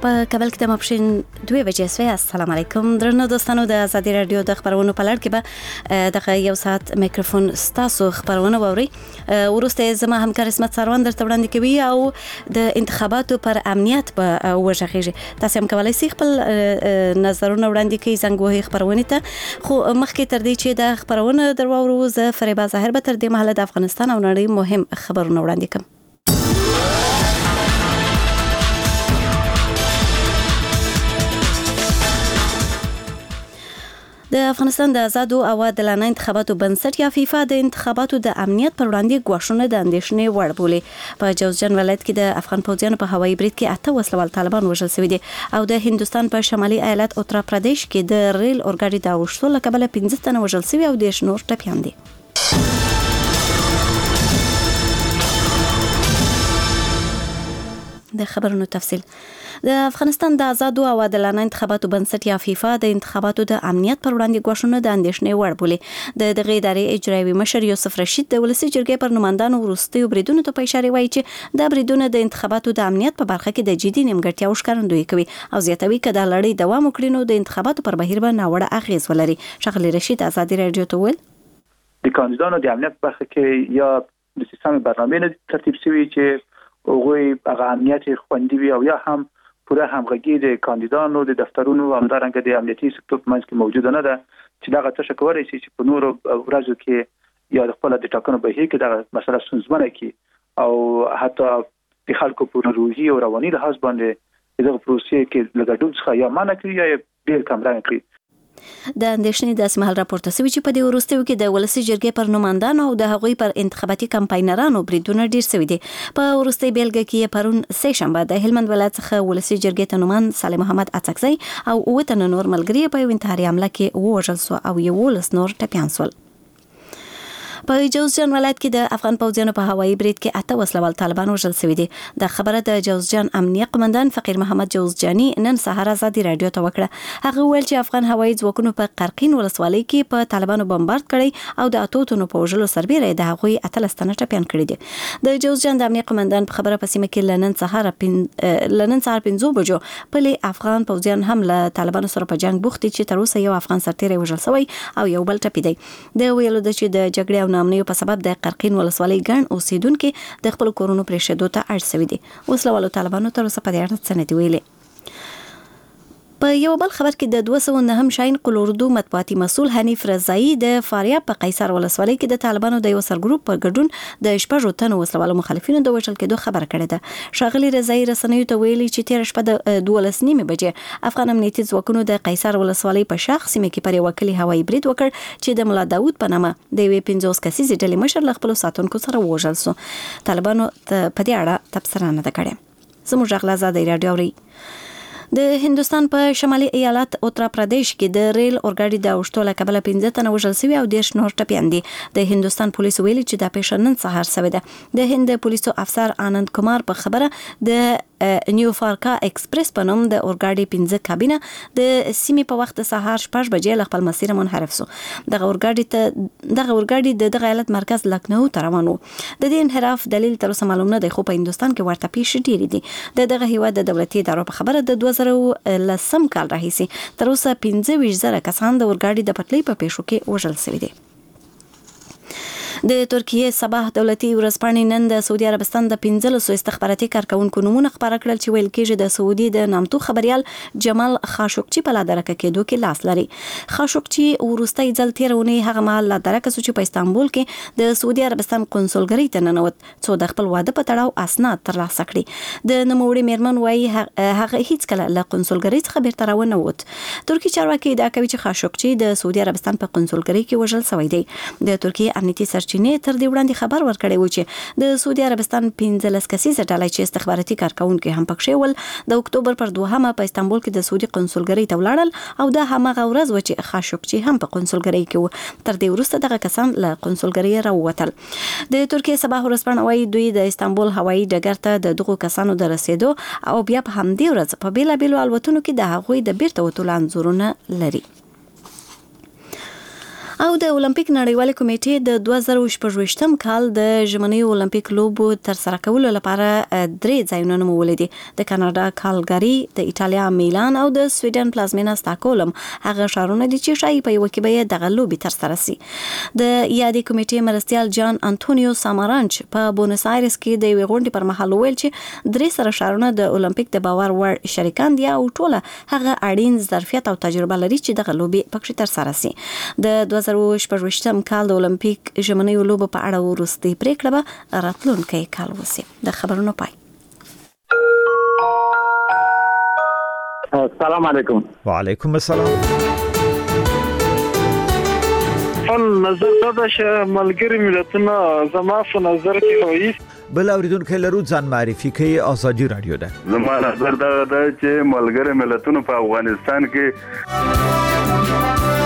په کابل کې د ماپښین 2 بجې سوی. السلام علیکم درنو دوستانو، د ازادي رادیو د خبرونو په لړ کې به دغه یو ساعت میکروفون ستاسو خبرونه ووري. ورسته زما همکار اسمت سروان درته وړاندې کوي او د انتخاباتو پر امنیت به وژغېږي. تاسو هم کولای شئ خپل نظرونه وړاندې کړئ زنګ وهي خبرونه ته. خو مخکې تر دې چې د خبرونه درواورو، زه فریبا ظاهر به تر دې مهاله د افغانستان او نړۍ مهم خبرونه وړاندې کوم. د افغانستان د آزادو او عادلانه انتخاباتو بنسټ یا فیفا د انتخاباتو د امنیت پر وړاندې ګواښونه د اندېښنې وړ بولي. په جوزجان ولایت کې د افغان پوځیانو په هوایي برید کې 8 وسلوال طالبان وژل شوي دي او د هندوستان په شمالي ایالت اتر پردیش کې د ریل اورګاډي د اوښتو له کبله 15 تنه وژل شوي او 10 نور ټپیان دي. د خبرونو تفصیل. د افغانستان د آزادو او عادلانه انتخاباتو بنسټ یا فیفا د انتخاباتو د امنیت پر وړاندې ګواښونه د اندېښنې وړ بولي. د دغه ادارې اجرایوي مشر یوسف رشید د ولسي جرګې پر نمائندانو وروستیو بریدونو ته په اشاره وایي چې دا بریدونه د انتخاباتو د امنیت په برخه کې د جدي نیمګړتیاو ښکارندویي کوي او زیاتوي چې د لړۍ دوام وکړي نو د انتخاباتو پر بهیر به ناوړه اغیز ولري. ښاغلی رشید ازادي رادیو ته ویل د کاندیدانو د امنیت په برخه کې یا د سیستم برنامه نه ترتیب شوی چې هغه هغه امنیت خوندي وي او یا هم پوره همغږي د کاندیدانو د دفترونو همدارنګه د امنیتي سکتور په منځ کې موجوده نه ده چې دا غته شکوي چې په نورو ورځو کې یا د خپل د ټاکنو بهیر کې دا مسله ستونزمنه کی او حتی د خلکو په روحي او رواني لحاظ باندې دغه پروسې کې لګډون څخه یا مانع کړی یا ډیر کم رنګ کړی. د اندېښنې د اسمحال راپورته شوی چې په دې وروستیو کې د ولسي جرګې پر نمائندانو او د هغوی پر انتخاباتي کمپاینرانو بریدونه ډیر شوي دي. په وروستي بیلګه کې پرون سه شنبه د هلمند ولایت څخه ولسي جرګې ته نومان صالح محمد اڅکزی او 9 تنه نور ملګري په یو انتحاري حمله کې ووژل شو او 11 نور ټپیان شول. په جوزجان ولایت کې د افغان پوځیانو په هوایي برید کې 8 وسلوال طالبان وژل شوي دي. د خبره د جوزجان امنیه قومندان فقیر محمد جوزجاني نن سهار ازادي رادیو ته وکړه. هغه ویل چې افغان هوایي ځواکونو په قرقین ولسوالۍ کې په طالبانو بمبارد کړي او د 8 تنو په وژلو سربېره د هغوی 18 تنه ټپیان کړي دي. د جوزجان د امنیه قومندان په خبره په سیمه کې لنن سهار 5 بجو په افغان پوځیان هم له طالبانو سره په جنگ بوخت دي چې تر اوسه یو افغان سرتیری وژل شوی او یو بل ټپي دی. د ویلو د چې د جګړې او نامنیو په سبب د قرقین ولسوالۍ ګڼ اوسیدونکو د خپل کورونو پرېښودو ته اړ شوي دي. وسلوالو طالبانو تر اوسه په دې اړه څه نه دي ویلي. په یو بل خبر کې د 209 شاین قلوردو مطبوعاتي مسول حنیف رضایی د فاریاب په قیصر ولسوالۍ کې د طالبانو د یو سرګروپ په ګډون د 16 تنو وسلوالو مخالفینو د وژل کېدو خبر کړی ده. ښاغلی رضایی رسنیو ته ویلي چې تیر شپه د 12 بجې افغان امنیتي ځواکونو د قیصر ولسوالۍ په شاخ سیمه کې پر یو کلی هوایي برید وکړ چې د ملا داوود په نامه د یوې 50 کسیزې ډلې مشر له خپل ساتونکو سره وژل شو. طالبانو په دې اړه تبصره نه ده کړې. زموږ غلا زاده رادیو اوري. د هندوستان په شمالي ایالت اتر پردیش کې د ریل اورګاډي د اوښتو له کبله 15 تنه وژل شوي او 10 نور ټپیان دي. د هندوستان پولیسو ویلي چې دا پیښه نن سهار شوې ده. د هند پولیسو افسر آنند کومار په خبره د نیو فارکا ایکسپریس په نوم د اورګاډي 15 کابینه د سیمې په وخت سهار 6 بجې له خپل مسیر منحرف شو. دغه اورګاډي د دغه ایالت مرکز لکنو ته روان و. د دې انحراف دلیل تر اوسه معلوم نه دی خو په هندوستان کې ورته پیښې ډېرې دي. دغه هیواد د دولتي ادارو په خبره د 2010 کال راهیسي تر اوسه 15,000 کسان د اورګاډي د پټلۍ په پیښو کې وژل شوي دي. د ترکیه صباح دولتي ورځپاڼې نن د سعودي عربستان د 15 استخباراتي کارکونکو نومونه خبر کړل چې ویل کېږي د سعودي د نامتو خبريال جمال خاشقچي په لادرکه کېدو کې لاس لري. خاشقچي وروستي ځل تیرونی هغه مهال لادرکه چې په استانبول کې د سعودي عربستان قونسلګری ته ننوت څو د خپل واده په تړاو اسناد ترلاسه کړي. د نوموړي میرمن وايي هغه هیڅ کله له قونسلګری څخه بیرته راونه ووت. ترکیه چارواکي دا کوي چې خاشقچي د سعودي عربستان په قونسلګری کې وژل شوی دی. د ترکیه امنیتي سرچینې تر دې وړاندې خبر ورکړی و چې د سعودي عربستان 15 کسیزه ډله چې استخباراتي کارکونکو هم پکښې ول د اکتوبر پر 2 په استانبول کې د سعودي قونسلګری ته ولاړل او دا همغه ورځ و چې خاشقچي هم په قونسلګری کې و. تر دې وروسته دغه کسان له قونسلګری راووتل. د ترکیه صباح ورځپاڼه وايي دوی د استانبول هوایي ډګر ته د دغو کسانو د رسیدو او بیا په همدې ورځ په بیلابیلو الوتنو کې د هغوی د بیرته وتلو انځورونه لري. او د اولمپیک نړیوال کمیټې د 2024م کال د ژمنۍ اولمپیک لوبو تر سره کولو لپاره 3 ځایونه نومولې دي. د کاناډا کالګری، د ایټالیا میلان او د سویډن پلازمینه ستاکهولم هغه ښارونه دي چې شایي په یو کې به دغه لوبې تر سره سي. د یادې کمیټې مرستیال جان انټونیو سامارانچ په بونس آیرس کې د یوې غونډې پر مهال ویل چې 3 سره ښارونه د اولمپیک د باور وړ شریکان دي او ټوله هغه اړین ظرفیت او تجربه لري چې دغه لوبې پکې تر سره سي. د 2024م کال د اولمپیک ژمنۍ لوبو په اړه وروستۍ پریکړه به راتلونکي کال وشي. د خبرونو پای. السلام علیکم. وعلیکم السلام. نظر دا چې ملګری ملتونه زما په نظر کې وایي بل اوریدونکو لرو ځان معرفي کوي. ازادي رادیو ده. زما نظر دا چې ملګری ملتونه په افغانستان کې